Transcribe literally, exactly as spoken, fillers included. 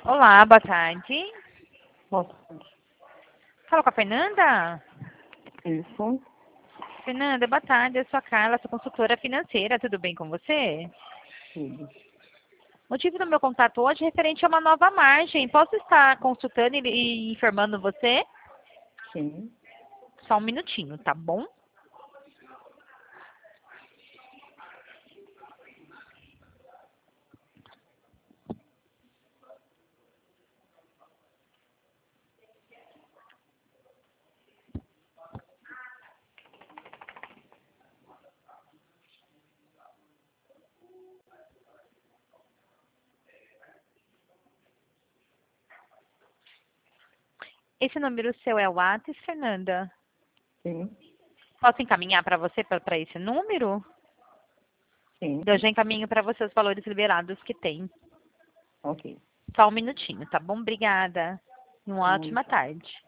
Olá, boa tarde. Boa tarde. Fala com a Fernanda? Isso. Fernanda, boa tarde. Eu sou a Carla, sou consultora financeira. Tudo bem com você? Tudo. O motivo do meu contato hoje é referente a uma nova margem. Posso estar consultando e e informando você? Sim. Só um minutinho, tá bom? Esse número seu é o WhatsApp, Fernanda? Sim. Posso encaminhar para você para esse número? Sim. Eu já encaminho para você os valores liberados que tem. Ok. Só um minutinho, tá bom? Obrigada. E uma Muito. ótima tarde.